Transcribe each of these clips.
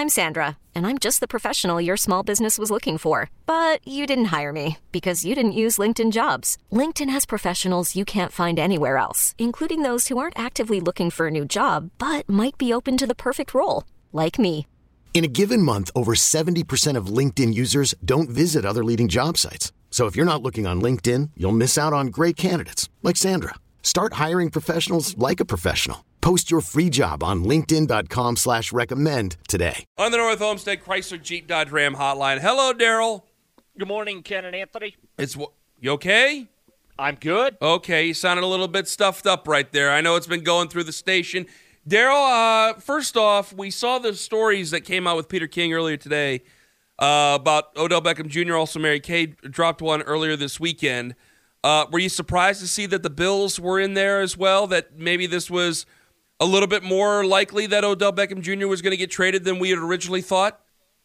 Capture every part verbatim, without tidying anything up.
I'm Sandra, and I'm just the professional your small business was looking for. But you didn't hire me because you didn't use LinkedIn Jobs. LinkedIn has professionals you can't find anywhere else, including those who aren't actively looking for a new job, but might be open to the perfect role, like me. In a given month, over seventy percent of LinkedIn users don't visit other leading job sites. So if you're not looking on LinkedIn, you'll miss out on great candidates like Sandra. Start hiring professionals like a professional. Post your free job on linkedin.com slash recommend today. On the North Olmsted Chrysler Jeep Dodge Ram hotline. Hello, Daryl. Good morning, Ken and Anthony. It's you okay? I'm good. Okay, you sounded a little bit stuffed up right there. I know it's been going through the station. Daryl, uh, first off, we saw the stories that came out with Peter King earlier today uh, about Odell Beckham Junior Also, Mary Kay dropped one earlier this weekend. Uh, were you surprised to see that the Bills were in there as well, that maybe this was a little bit more likely that Odell Beckham Junior was going to get traded than we had originally thought?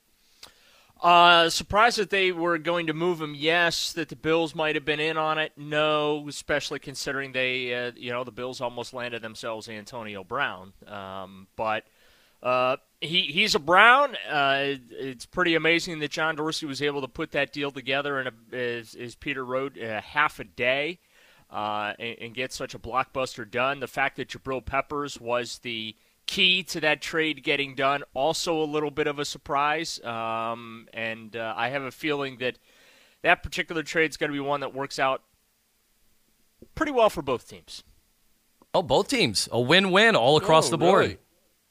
Uh, surprised that they were going to move him, yes. That the Bills might have been in on it, no, especially considering they, uh, you know, the Bills almost landed themselves Antonio Brown. Um, but uh, he he's a Brown. Uh, it's pretty amazing that John Dorsey was able to put that deal together in, a, as, as Peter wrote, uh, half a day. Uh, and, and get such a blockbuster done. The fact that Jabril Peppers was the key to that trade getting done, also a little bit of a surprise. Um, and uh, I have a feeling that that particular trade is going to be one that works out pretty well for both teams. Oh, both teams. A win-win all across oh, the board. Really?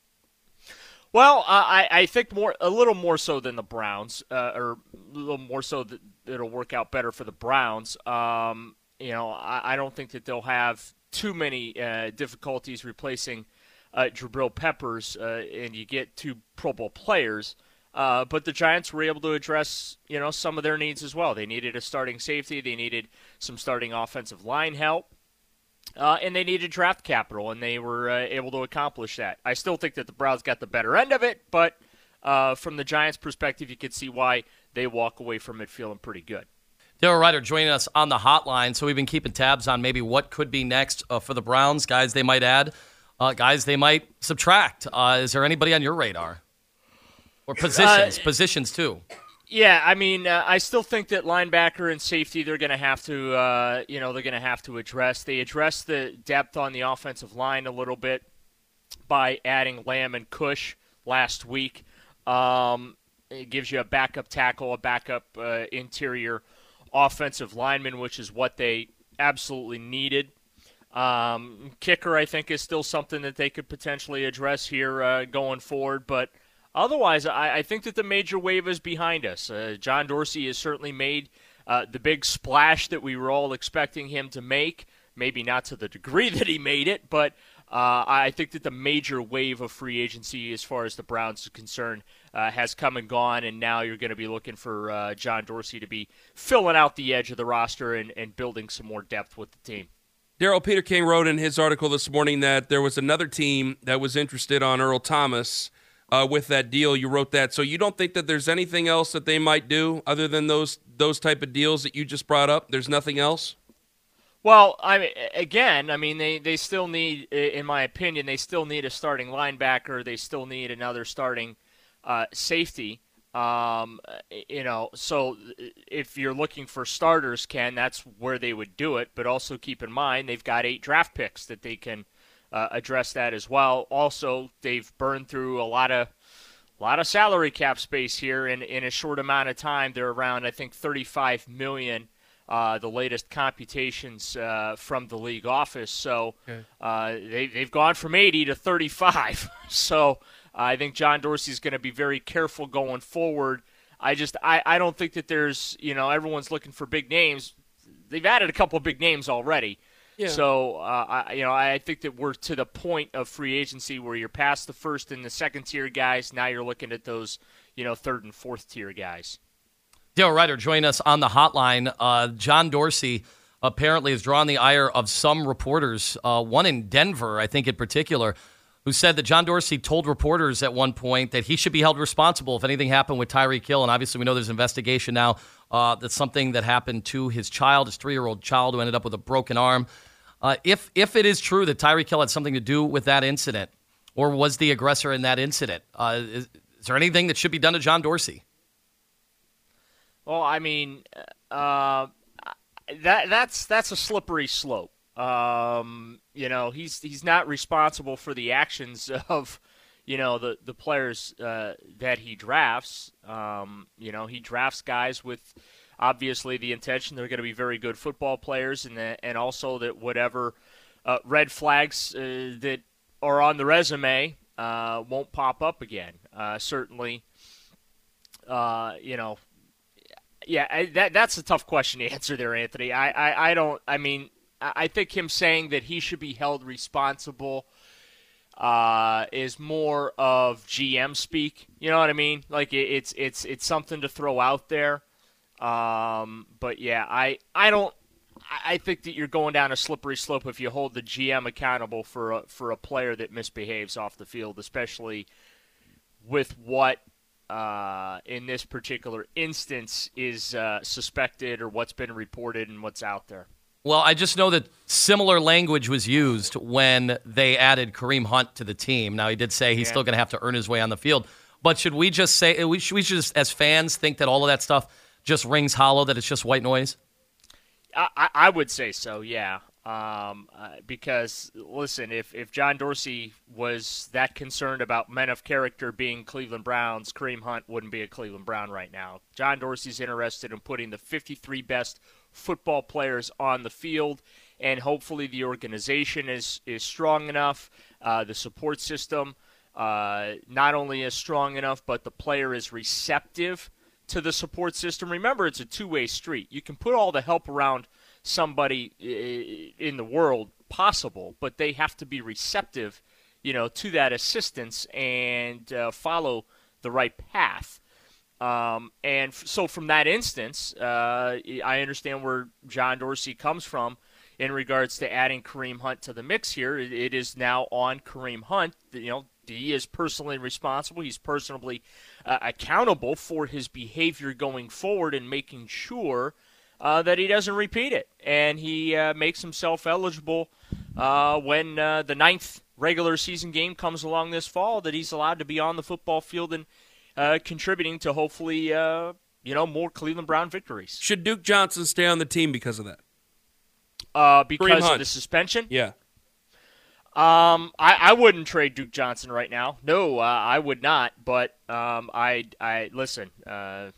Well, uh, I, I think more a little more so than the Browns, uh, or a little more so that it'll work out better for the Browns. Um You know, I, I don't think that they'll have too many uh, difficulties replacing uh, Jabril Peppers, uh, and you get two Pro Bowl players. Uh, but the Giants were able to address, you know, some of their needs as well. They needed a starting safety. They needed some starting offensive line help. Uh, and they needed draft capital, and they were uh, able to accomplish that. I still think that the Browns got the better end of it, but uh, from the Giants' perspective, you could see why they walk away from it feeling pretty good. Daryl Ryder joining us on the hotline. So we've been keeping tabs on maybe what could be next uh, for the Browns, guys they might add, uh, guys they might subtract. Uh, is there anybody on your radar? Or positions, uh, positions too. Yeah, I mean, uh, I still think that linebacker and safety they're going to have to, uh, you know, they're going to have to address. They addressed the depth on the offensive line a little bit by adding Lamb and Cush last week. Um, it gives you a backup tackle, a backup uh, interior offensive lineman, which is what they absolutely needed. Um, kicker, I think, is still something that they could potentially address here uh, going forward. But otherwise, I, I think that the major wave is behind us. Uh, John Dorsey has certainly made uh, the big splash that we were all expecting him to make. Maybe not to the degree that he made it, but uh, I think that the major wave of free agency as far as the Browns are concerned uh, has come and gone, and now you're going to be looking for uh, John Dorsey to be filling out the edge of the roster and, and building some more depth with the team. Daryl, Peter King wrote in his article this morning that there was another team that was interested on Earl Thomas uh, with that deal. You wrote that. So you don't think that there's anything else that they might do other than those those type of deals that you just brought up? There's nothing else? Well, I mean, again, I mean, they, they still need, in my opinion, they still need a starting linebacker. They still need another starting uh, safety. Um, you know, so if you're looking for starters, Ken, that's where they would do it. But also keep in mind they've got eight draft picks that they can uh, address that as well. Also, they've burned through a lot of a lot of salary cap space here in in a short amount of time. They're around, I think, thirty-five million dollars. Uh, the latest computations uh, from the league office. So okay. uh, they, they've gone from eighty to thirty-five. So uh, I think John Dorsey's going to be very careful going forward. I just I, I don't think that there's, you know, everyone's looking for big names. They've added a couple of big names already. Yeah. So, uh, I, you know, I think that we're to the point of free agency where you're past the first and the second tier guys. Now you're looking at those, you know, third and fourth tier guys. Daryl Ryder join us on the hotline. Uh, John Dorsey apparently has drawn the ire of some reporters, uh, one in Denver, I think in particular, who said that John Dorsey told reporters at one point that he should be held responsible if anything happened with Tyreek Hill. And obviously we know there's an investigation now uh, that's something that happened to his child, his three-year-old child who ended up with a broken arm. Uh, if if it is true that Tyreek Hill had something to do with that incident or was the aggressor in that incident, uh, is, is there anything that should be done to John Dorsey? Well, I mean, uh, that that's that's a slippery slope. Um, you know, he's he's not responsible for the actions of, you know, the the players uh, that he drafts. Um, you know, he drafts guys with obviously the intention they're going to be very good football players, and that, and also that whatever uh, red flags uh, that are on the resume uh, won't pop up again. Uh, certainly, uh, you know. Yeah, I, that that's a tough question to answer there, Anthony. I, I, I don't. I mean, I think him saying that he should be held responsible uh, is more of G M speak. You know what I mean? Like it, it's it's it's something to throw out there. Um, but yeah, I I don't. I think that you're going down a slippery slope if you hold the G M accountable for a, for a player that misbehaves off the field, especially with what. Uh, in this particular instance is uh, suspected or what's been reported and what's out there. Well, I just know that similar language was used when they added Kareem Hunt to the team. Now, he did say he's yeah. still going to have to earn his way on the field. But should we just say, we should we just, as fans, think that all of that stuff just rings hollow, that it's just white noise? I, I would say so, yeah. Um, uh, because, listen, if, if John Dorsey was that concerned about men of character being Cleveland Browns, Kareem Hunt wouldn't be a Cleveland Brown right now. John Dorsey's interested in putting the fifty-three best football players on the field, and hopefully the organization is, is strong enough, uh, the support system uh, not only is strong enough, but the player is receptive to the support system. Remember, it's a two-way street. You can put all the help around somebody in the world possible, but they have to be receptive, you know, to that assistance and uh, follow the right path. Um, and f- so from that instance, uh, I understand where John Dorsey comes from in regards to adding Kareem Hunt to the mix here. It, it is now on Kareem Hunt. You know, he is personally responsible. He's personally uh, accountable for his behavior going forward and making sure Uh, that he doesn't repeat it, and he uh, makes himself eligible uh, when uh, the ninth regular season game comes along this fall, that he's allowed to be on the football field and uh, contributing to hopefully uh, you know more Cleveland Brown victories. Should Duke Johnson stay on the team because of that? Uh, because of the suspension? Yeah. Um, I, I wouldn't trade Duke Johnson right now. No, uh, I would not. But um, I I listen. Uh,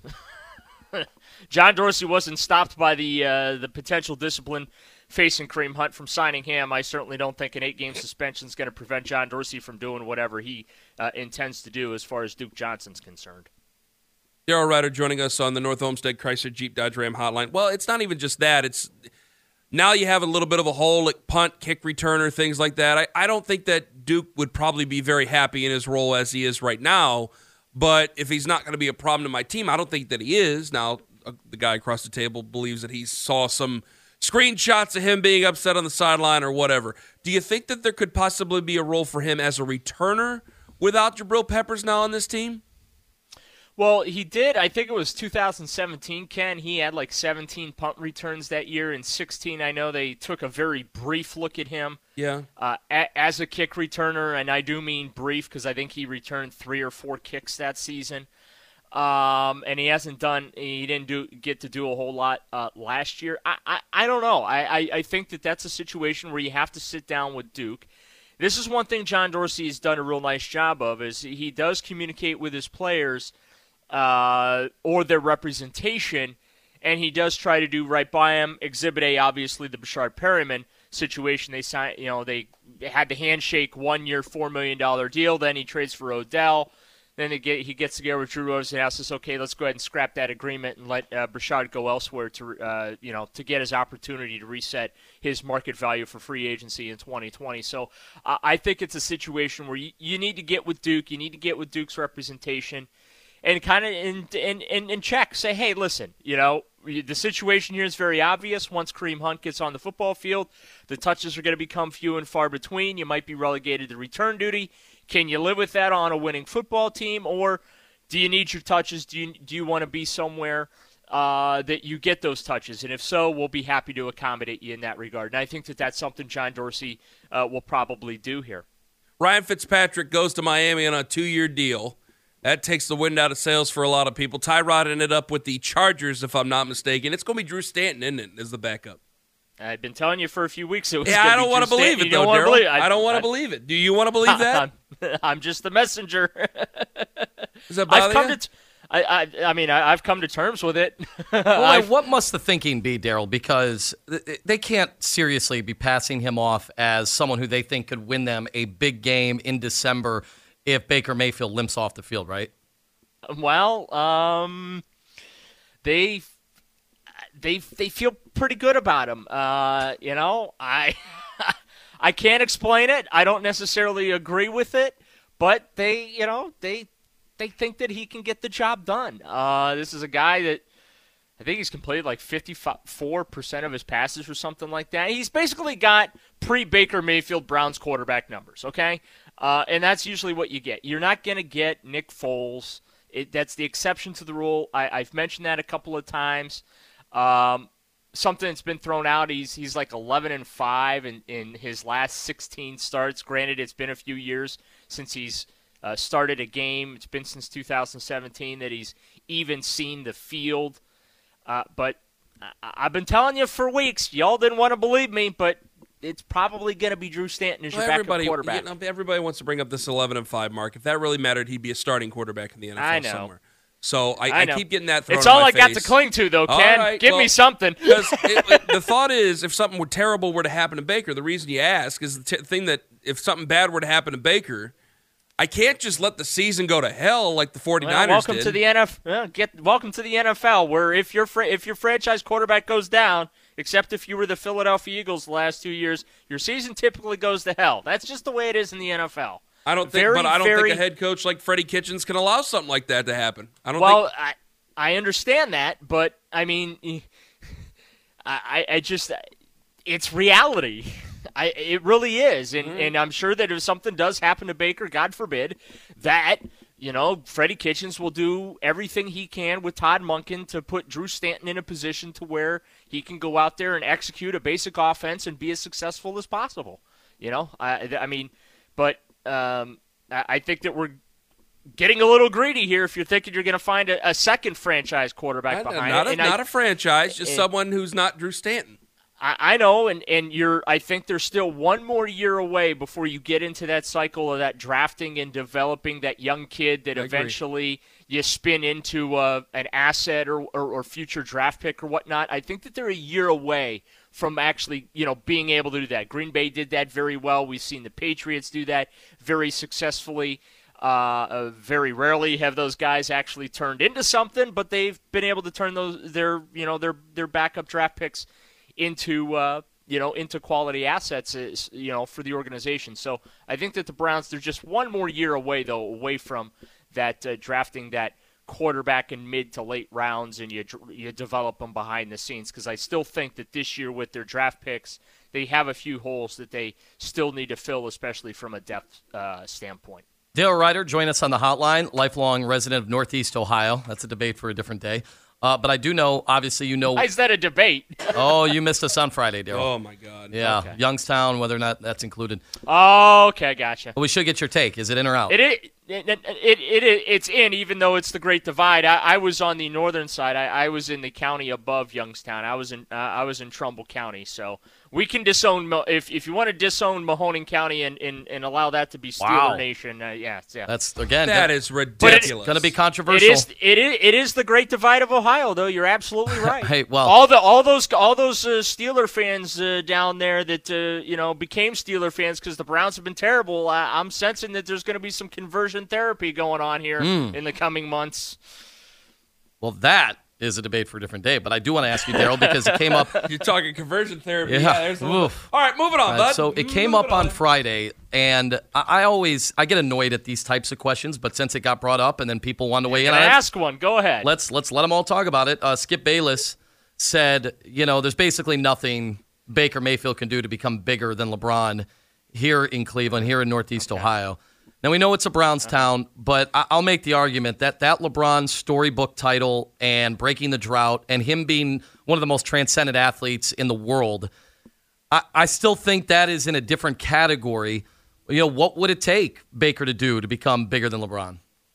John Dorsey wasn't stopped by the uh, the potential discipline facing Kareem Hunt from signing him. I certainly don't think an eight-game suspension is going to prevent John Dorsey from doing whatever he uh, intends to do as far as Duke Johnson's concerned. Daryl Ryder joining us on the North Olmsted Chrysler Jeep Dodge Ram hotline. Well, it's not even just that. It's now you have a little bit of a hole at punt, kick returner, things like that. I, I don't think that Duke would probably be very happy in his role as he is right now. But if he's not going to be a problem to my team, I don't think that he is. Now, uh, the guy across the table believes that he saw some screenshots of him being upset on the sideline or whatever. Do you think that there could possibly be a role for him as a returner without Jabril Peppers now on this team? Well, he did. I think it was two thousand seventeen, Ken. He had like seventeen punt returns that year. In sixteen, I know they took a very brief look at him. Yeah. Uh, a- as a kick returner, and I do mean brief because I think he returned three or four kicks that season. Um, and he hasn't done. He didn't do get to do a whole lot uh, last year. I, I I don't know. I, I I think that that's a situation where you have to sit down with Duke. This is one thing John Dorsey has done a real nice job of, is he does communicate with his players uh, or their representation, and he does try to do right by him. Exhibit A, obviously, the Breshad Perriman situation. They signed, you know, they had the handshake, one-year, four million dollars deal. Then he trades for Odell. Then they get, he gets together with Drew Rose and asks us, okay, let's go ahead and scrap that agreement and let uh, Breshad go elsewhere to, uh, you know, to get his opportunity to reset his market value for free agency in twenty twenty. So uh, I think it's a situation where you, you need to get with Duke. You need to get with Duke's representation and kind of in, in, in, in check. Say, hey, listen, you know, the situation here is very obvious. Once Kareem Hunt gets on the football field, the touches are going to become few and far between. You might be relegated to return duty. Can you live with that on a winning football team, or do you need your touches? Do you do you want to be somewhere uh, that you get those touches? And if so, we'll be happy to accommodate you in that regard. And I think that that's something John Dorsey uh, will probably do here. Ryan Fitzpatrick goes to Miami on a two-year deal. That takes the wind out of sails for a lot of people. Tyrod ended up with the Chargers, if I'm not mistaken. It's going to be Drew Stanton, isn't it, as the backup? I've been telling you for a few weeks it was. Yeah, I don't want to believe Stanton. it, though, Daryl. I, I don't want to believe it. Do you want to believe that? I'm, I'm just the messenger. Does that bother I've come you? to. T- I, I, I mean, I, I've come to terms with it. Well, like, what must the thinking be, Daryl? Because they can't seriously be passing him off as someone who they think could win them a big game in December if Baker Mayfield limps off the field, right? Well, um, they they they feel pretty good about him. Uh, you know, I I can't explain it. I don't necessarily agree with it, but they, you know, they. They think that he can get the job done. Uh, this is a guy that I think he's completed like fifty-four percent of his passes or something like that. He's basically got pre-Baker Mayfield Browns quarterback numbers, okay? Uh, and that's usually what you get. You're not going to get Nick Foles. It, that's the exception to the rule. I, I've mentioned that a couple of times. Um, something that's been thrown out, he's he's like eleven and five in, in his last sixteen starts. Granted, it's been a few years since he's Uh, started a game. It's been since two thousand seventeen that he's even seen the field. Uh, but I- I've been telling you for weeks. Y'all didn't want to believe me, but it's probably going to be Drew Stanton as your well, backup everybody, quarterback. You know, everybody wants to bring up this eleven and five mark. If that really mattered, he'd be a starting quarterback in the N F L I know. somewhere. So I, I, I know. keep getting that thrown It's in all my I got face. to cling to, though, All Ken. right, Give well, me something. Because the thought is, if something were terrible were to happen to Baker, the reason you ask is the t- thing that if something bad were to happen to Baker, I can't just let the season go to hell like the 49ers Well, welcome did. to the N F L. Well, get welcome to the N F L, where if your fr- if your franchise quarterback goes down, except if you were the Philadelphia Eagles the last two years, your season typically goes to hell. That's just the way it is in the N F L. I don't think, very, but I don't very, think a head coach like Freddie Kitchens can allow something like that to happen. I don't well, think. I I understand that, but I mean, I I just it's reality. I, it really is, and, mm-hmm. and I'm sure that if something does happen to Baker, God forbid, that, you know, Freddie Kitchens will do everything he can with Todd Monken to put Drew Stanton in a position to where he can go out there and execute a basic offense and be as successful as possible. You know, I, I mean, but um, I, I think that we're getting a little greedy here if you're thinking you're going to find a, a second franchise quarterback not, behind not it. A, not I, a franchise, just and, someone who's not Drew Stanton. I know, and, and you're. I think there's still one more year away before you get into that cycle of that drafting and developing that young kid that I eventually agree. you spin into uh, an asset or, or, or future draft pick or whatnot. I think that they're a year away from actually, you know, being able to do that. Green Bay did that very well. We've seen the Patriots do that very successfully. Uh, uh, very rarely have those guys actually turned into something, but they've been able to turn those their you know their their backup draft picks into uh, you know into quality assets, is, you know, for the organization. So I think that the Browns, they're just one more year away though, away from that uh, drafting that quarterback in mid to late rounds, and you you develop them behind the scenes. Because I still think that this year with their draft picks, they have a few holes that they still need to fill, especially from a depth uh, standpoint. Dale Ryder, join us on the hotline, lifelong resident of Northeast Ohio. That's a debate for a different day. Uh, but I do know, obviously, you know. Why is that a debate? Oh, you missed us on Friday, Daryl. Oh, my God. Yeah, okay. Youngstown, whether or not that's included. Oh, okay, gotcha. We should get your take. Is it in or out? It is. It, it, it, it, it's in, even though it's the Great Divide. I, I was on the northern side. I, I was in the county above Youngstown. I was in uh, I was in Trumbull County. So we can disown if if you want to disown Mahoning County and, and, and allow that to be Steeler wow. Nation. Uh, yeah, yeah. That's again. That gonna, is ridiculous. Going to be controversial. It is. It is. It is the Great Divide of Ohio, though. You're absolutely right. Hey, well, all the all those all those uh, Steeler fans uh, down there that uh, you know became Steeler fans because the Browns have been terrible. Uh, I'm sensing that there's going to be some conversion therapy going on here mm. in the coming months. Well, that is a debate for a different day, but I do want to ask you, Daryl, because it came up. You're talking conversion therapy. Yeah. yeah there's a little... All right, moving on, uh, bud. So it came moving up on on Friday, and I, I always I get annoyed at these types of questions, but since it got brought up and then people wanted to weigh in on it, ask one. Go ahead. Let's let's let them all talk about it. Uh, Skip Bayless said, you know, there's basically nothing Baker Mayfield can do to become bigger than LeBron here in Cleveland, here in Northeast okay. Ohio. Now, we know it's a Browns town, but I'll make the argument that that LeBron storybook title and breaking the drought and him being one of the most transcendent athletes in the world, I, I still think that is in a different category. You know, what would it take Baker to do to become bigger than LeBron?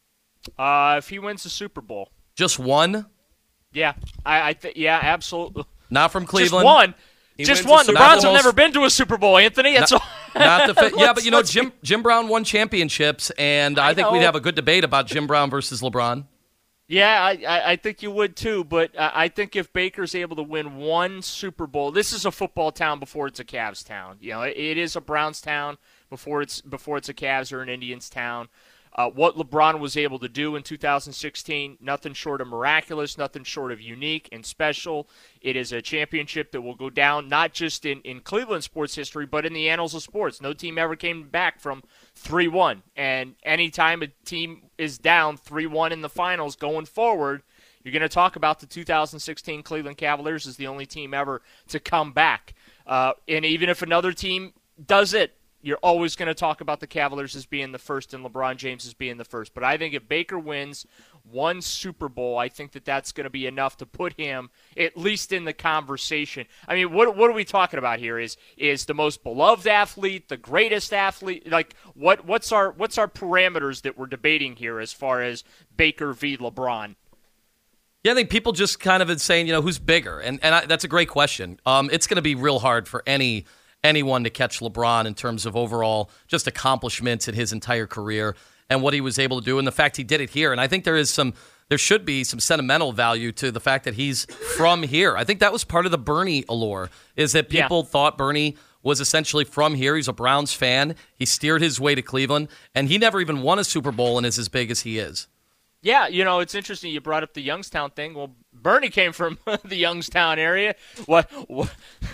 Uh, if he wins the Super Bowl. Just one? Yeah, I, I th- yeah, absolutely. Not from Cleveland. Just one. He Just one. The Super Browns Bowl. have never been to a Super Bowl, Anthony. That's not, all. Not the fi- yeah, but you know, Let's- Jim Jim Brown won championships, and I, I think we'd know. have a good debate about Jim Brown versus LeBron. Yeah, I, I, I think you would too, but uh, I think if Baker's able to win one Super Bowl, this is a football town before it's a Cavs town. You know, it, it is a Browns town before it's before it's a Cavs or an Indians town. Uh, what LeBron was able to do in two thousand sixteen, nothing short of miraculous, nothing short of unique and special. It is a championship that will go down not just in, in Cleveland sports history, but in the annals of sports. No team ever came back from three one. And anytime a team is down three one in the finals going forward, you're going to talk about the two thousand sixteen Cleveland Cavaliers as the only team ever to come back. Uh, and even if another team does it, you're always going to talk about the Cavaliers as being the first and LeBron James as being the first. But I think if Baker wins one Super Bowl, I think that that's going to be enough to put him at least in the conversation. I mean, what what are we talking about here? Is is the most beloved athlete, the greatest athlete? Like, what what's our what's our parameters that we're debating here as far as Baker v. LeBron? Yeah, I think people just kind of been saying, you know, who's bigger? And and I, that's a great question. Um, it's going to be real hard for any anyone to catch LeBron in terms of overall just accomplishments in his entire career and what he was able to do and the fact he did it here. And I think there is some, there should be some sentimental value to the fact that he's from here. I think that was part of the Bernie allure, is that people yeah. thought Bernie was essentially from here. He's a Browns fan. He steered his way to Cleveland, and he never even won a Super Bowl and is as big as he is. Yeah, you know, it's interesting you brought up the Youngstown thing. Well, Bernie came from the Youngstown area. What... what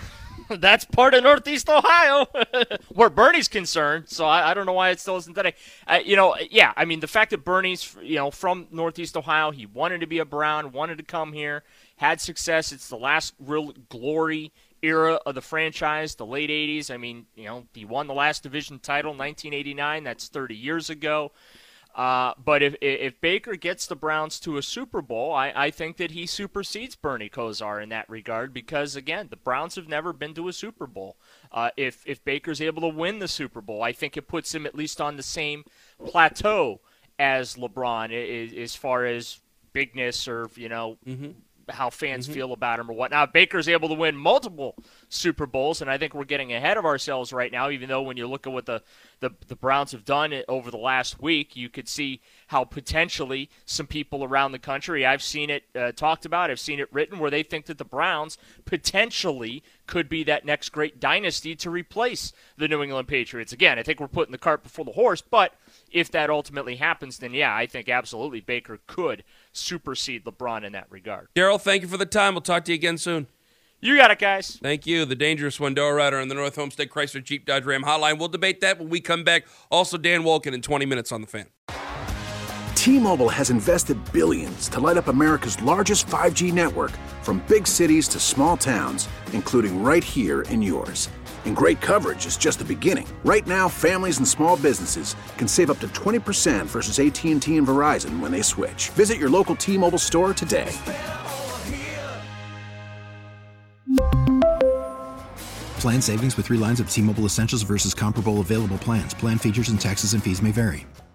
That's part of Northeast Ohio, where Bernie's concerned. So I, I don't know why it still isn't today. Uh, you know, yeah, I mean, the fact that Bernie's, you know, from Northeast Ohio, he wanted to be a Brown, wanted to come here, had success. It's the last real glory era of the franchise, the late eighties. I mean, you know, he won the last division title in nineteen eighty-nine. That's thirty years ago. Uh, but if if Baker gets the Browns to a Super Bowl, I, I think that he supersedes Bernie Kosar in that regard because, again, the Browns have never been to a Super Bowl. Uh, if, if Baker's able to win the Super Bowl, I think it puts him at least on the same plateau as LeBron as, as far as bigness or, you know, mm-hmm. how fans mm-hmm. feel about him or whatnot. If Baker's able to win multiple Super Bowls, and I think we're getting ahead of ourselves right now, even though when you look at what the, the, the Browns have done over the last week, you could see how potentially some people around the country, I've seen it uh, talked about, I've seen it written, where they think that the Browns potentially could be that next great dynasty to replace the New England Patriots. Again, I think we're putting the cart before the horse, but if that ultimately happens, then yeah, I think absolutely Baker could supersede LeBron in that regard. Daryl, thank you for the time. We'll talk to you again soon. You got it, guys. Thank you. The dangerous Wendell Rider on the North Homestead Chrysler Jeep Dodge Ram Hotline. We'll debate that when we come back. Also, Dan Wolken in twenty minutes on The Fan. T-Mobile has invested billions to light up America's largest five G network, from big cities to small towns, including right here in yours. And great coverage is just the beginning. Right now, families and small businesses can save up to twenty percent versus A T and T and Verizon when they switch. Visit your local T-Mobile store today. Plan savings with three lines of T-Mobile Essentials versus comparable available plans. Plan features and taxes and fees may vary.